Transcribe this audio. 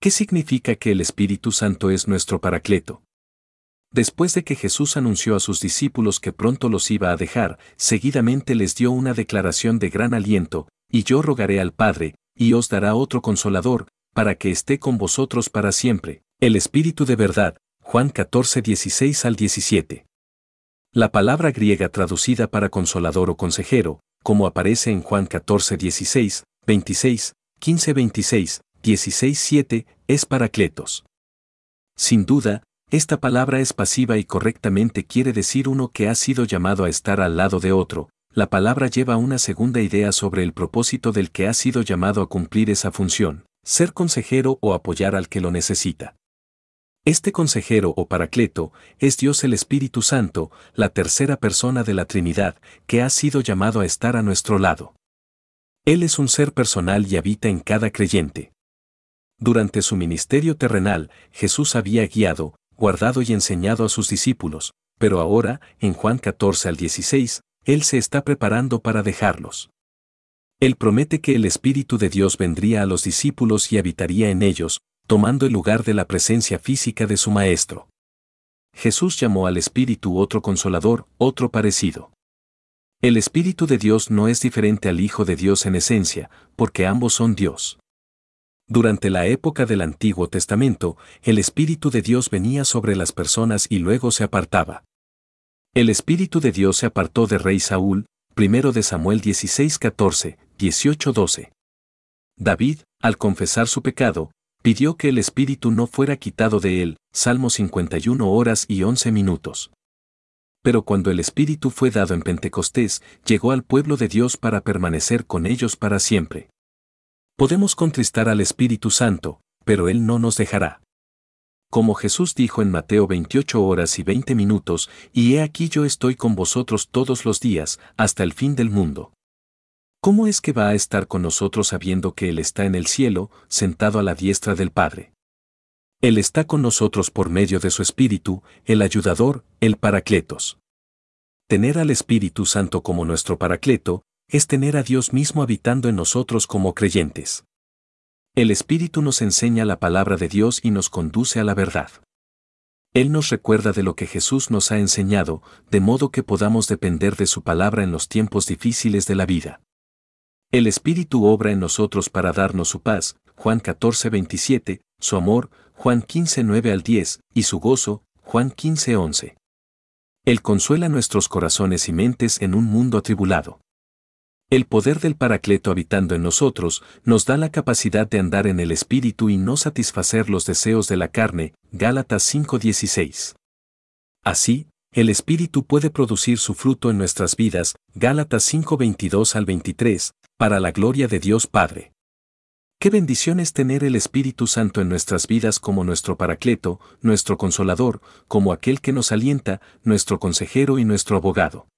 ¿Qué significa que el Espíritu Santo es nuestro Paracleto? Después de que Jesús anunció a sus discípulos que pronto los iba a dejar, seguidamente les dio una declaración de gran aliento: y yo rogaré al Padre, y os dará otro Consolador, para que esté con vosotros para siempre, el Espíritu de verdad. Juan 14, 16 al 17. La palabra griega traducida para consolador o consejero, como aparece en Juan 14, 16, 26, 15, 26, 16, 7, es Paracletos. Sin duda, esta palabra es pasiva y correctamente quiere decir uno que ha sido llamado a estar al lado de otro. La palabra lleva una segunda idea sobre el propósito del que ha sido llamado a cumplir esa función: ser consejero o apoyar al que lo necesita. Este consejero o Paracleto es Dios el Espíritu Santo, la tercera persona de la Trinidad, que ha sido llamado a estar a nuestro lado. Él es un ser personal y habita en cada creyente. Durante su ministerio terrenal, Jesús había guiado, guardado y enseñado a sus discípulos, pero ahora, en Juan 14 al 16, Él se está preparando para dejarlos. Él promete que el Espíritu de Dios vendría a los discípulos y habitaría en ellos, tomando el lugar de la presencia física de su Maestro. Jesús llamó al Espíritu otro Consolador, otro parecido. El Espíritu de Dios no es diferente al Hijo de Dios en esencia, porque ambos son Dios. Durante la época del Antiguo Testamento, el Espíritu de Dios venía sobre las personas y luego se apartaba. El Espíritu de Dios se apartó de rey Saúl, 1 de Samuel 16:14, 18:12. David, al confesar su pecado, pidió que el Espíritu no fuera quitado de él, Salmo 51 horas y 11 minutos. Pero cuando el Espíritu fue dado en Pentecostés, llegó al pueblo de Dios para permanecer con ellos para siempre. Podemos contristar al Espíritu Santo, pero Él no nos dejará. Como Jesús dijo en Mateo 28 horas y 20 minutos, y he aquí yo estoy con vosotros todos los días, hasta el fin del mundo. ¿Cómo es que va a estar con nosotros sabiendo que Él está en el cielo, sentado a la diestra del Padre? Él está con nosotros por medio de su Espíritu, el ayudador, el Paracletos. Tener al Espíritu Santo como nuestro Paracleto es tener a Dios mismo habitando en nosotros como creyentes. El Espíritu nos enseña la palabra de Dios y nos conduce a la verdad. Él nos recuerda de lo que Jesús nos ha enseñado, de modo que podamos depender de su palabra en los tiempos difíciles de la vida. El Espíritu obra en nosotros para darnos su paz, Juan 14, 27, su amor, Juan 15, 9 al 10, y su gozo, Juan 15, 11. Él consuela nuestros corazones y mentes en un mundo atribulado. El poder del Paracleto habitando en nosotros nos da la capacidad de andar en el Espíritu y no satisfacer los deseos de la carne, Gálatas 5:16. Así, el Espíritu puede producir su fruto en nuestras vidas, Gálatas 5:22 al 23, para la gloria de Dios Padre. Qué bendición es tener el Espíritu Santo en nuestras vidas como nuestro Paracleto, nuestro Consolador, como aquel que nos alienta, nuestro consejero y nuestro abogado.